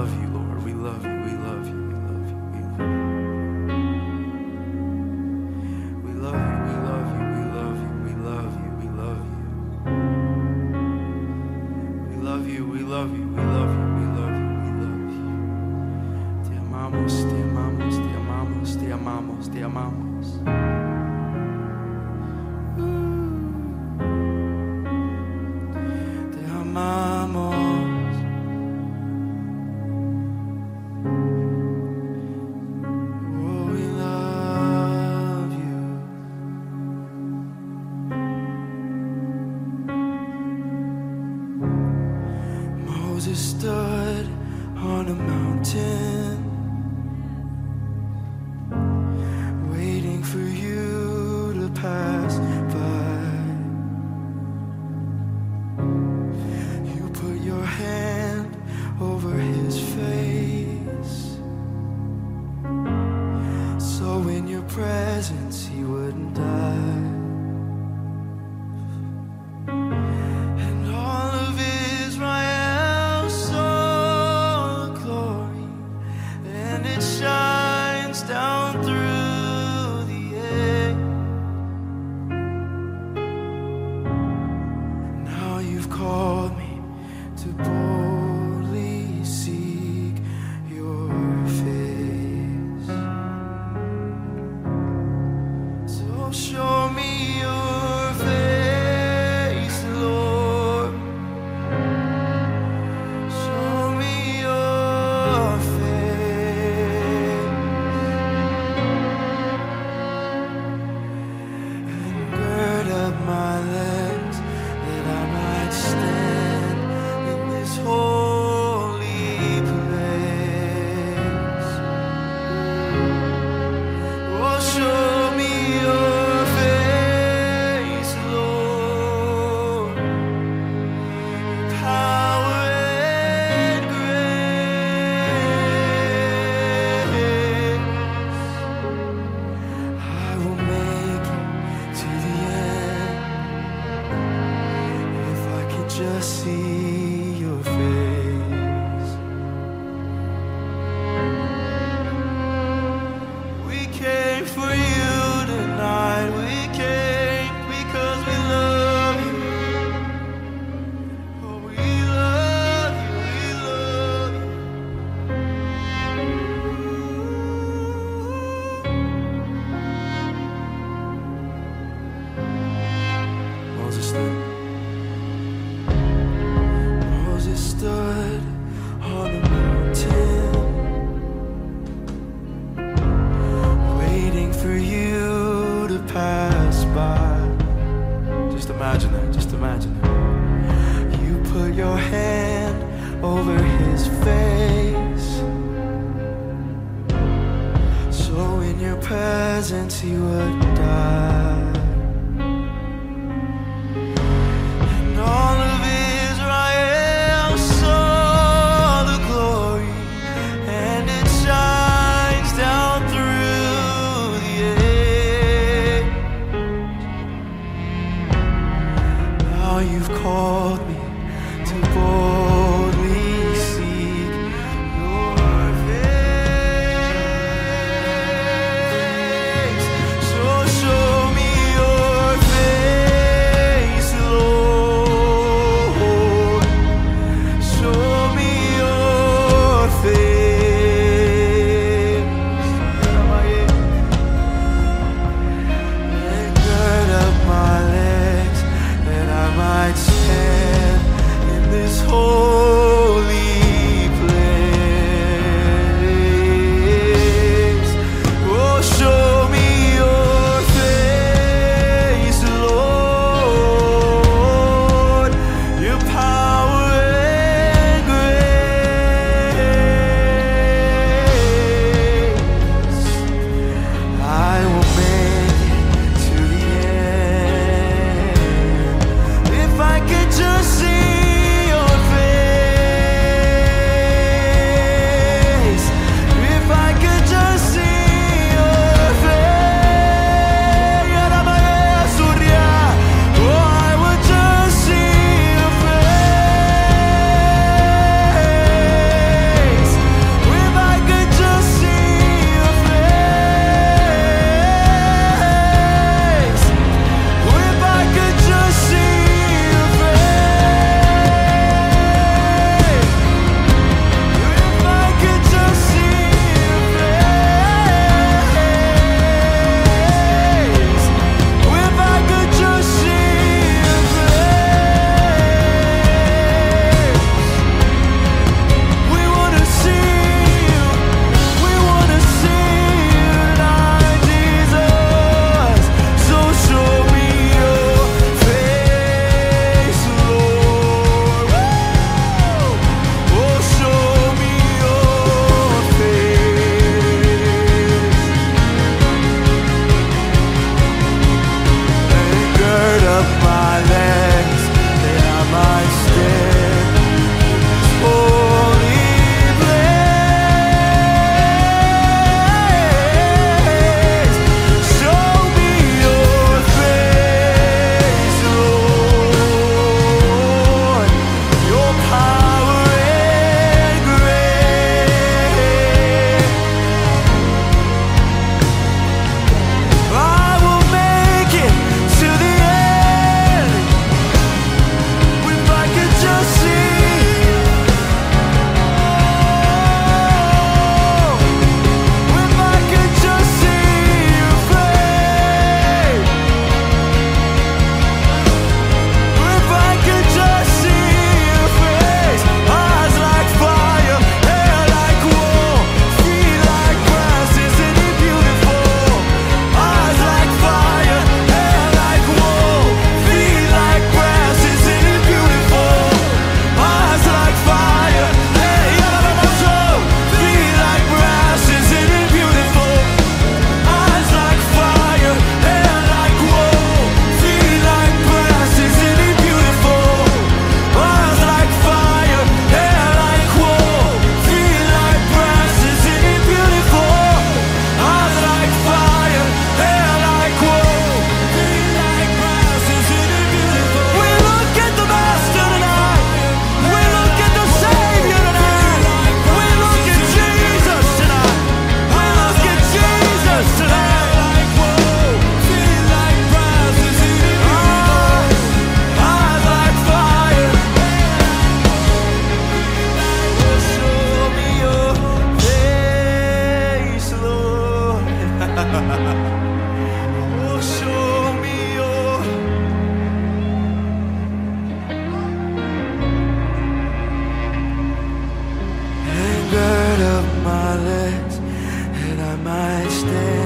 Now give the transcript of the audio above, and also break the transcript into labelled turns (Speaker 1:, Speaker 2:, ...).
Speaker 1: love you, Lord. We love you. We love you. We love you. We love you. We love you. We love you. We love you. We love you. We love you. We love you. We love you. We love you. We love you. Te amamos. Te amamos. Te amamos. Te amamos. Te amamos. Te amamos. Oh, we love you. Moses stood on a mountain, waiting for you to pass by. You put your hand over his face, so in your presence he wouldn't die. And all of Israel saw the glory, and it shines down through the air. Now you've called me to boldly seek your face. So show me your face, Lord. Show me your face. And gird up my legs that I might stand in this holy place. Oh, show me your face, Lord. Power and grace. I will make it to the end if I could just see your face. We came for you tonight. We came because we love you. Oh, we love you. We love you. Moses stood on a mountain, waiting for you to pass by. Just imagine that. Just imagine it. You put your hand over his face, so in your presence he would die. And all of Israel saw the glory, and it shines down through the air. Now you've called me to boldly seek your face. So show me legs, that I might stay.